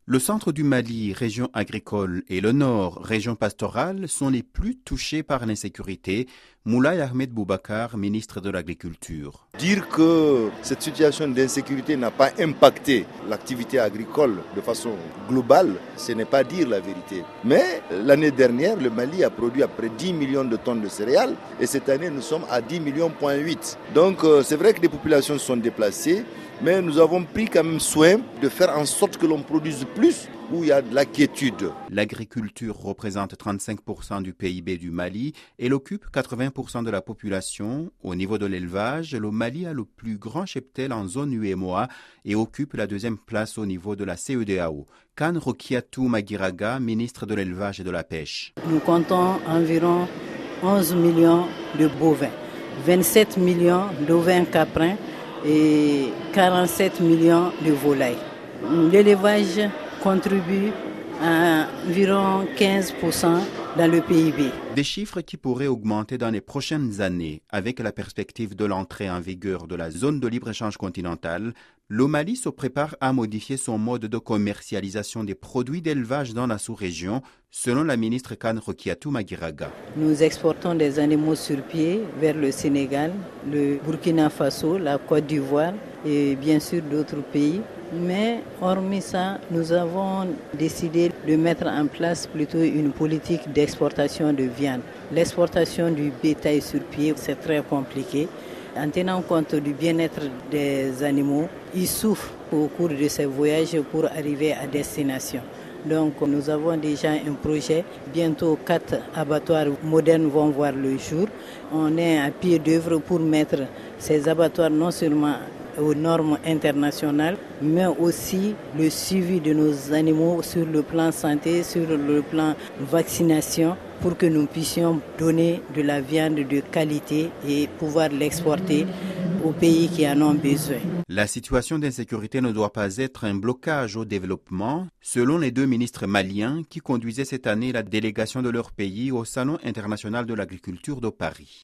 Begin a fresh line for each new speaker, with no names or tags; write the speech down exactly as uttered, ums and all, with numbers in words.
Le centre du Mali, région agricole, et le nord, région pastorale, sont les plus touchés par l'insécurité. Moulay Ahmed Boubacar, ministre de l'Agriculture.
Dire que cette situation d'insécurité n'a pas impacté l'activité agricole de façon globale, ce n'est pas dire la vérité. Mais l'année dernière, le Mali a produit à près de dix millions de tonnes de céréales et cette année, nous sommes à dix millions virgule huit. Donc c'est vrai que les populations sont déplacées, mais nous avons pris quand même soin de faire en sorte que l'on produise plus où il y a de la quiétude.
L'agriculture représente trente-cinq pour cent du P I B du Mali et elle occupe quatre-vingts pour cent de la population. Au niveau de l'élevage, le Mali a le plus grand cheptel en zone U E M O A et occupe la deuxième place au niveau de la C E D A O. Kane Rokiatou Magiraga, ministre de l'élevage et de la pêche.
Nous comptons environ onze millions de bovins, vingt-sept millions d'ovins caprins et quarante-sept millions de volailles. L'élevage contribue à environ quinze pour cent dans le P I B.
Des chiffres qui pourraient augmenter dans les prochaines années avec la perspective de l'entrée en vigueur de la zone de libre-échange continentale. Le Mali se prépare à modifier son mode de commercialisation des produits d'élevage dans la sous-région, selon la ministre Kane Rokiatou Magiraga.
Nous exportons des animaux sur pied vers le Sénégal, le Burkina Faso, la Côte d'Ivoire et bien sûr d'autres pays. Mais hormis ça, nous avons décidé de mettre en place plutôt une politique d'exportation de viande. L'exportation du bétail sur pied, c'est très compliqué. En tenant compte du bien-être des animaux, ils souffrent au cours de ces voyages pour arriver à destination. Donc nous avons déjà un projet, bientôt quatre abattoirs modernes vont voir le jour. On est à pied d'œuvre pour mettre ces abattoirs non seulement aux normes internationales, mais aussi le suivi de nos animaux sur le plan santé, sur le plan vaccination, pour que nous puissions donner de la viande de qualité et pouvoir l'exporter aux pays qui en ont besoin.
La situation d'insécurité ne doit pas être un blocage au développement, selon les deux ministres maliens qui conduisaient cette année la délégation de leur pays au Salon international de l'agriculture de Paris.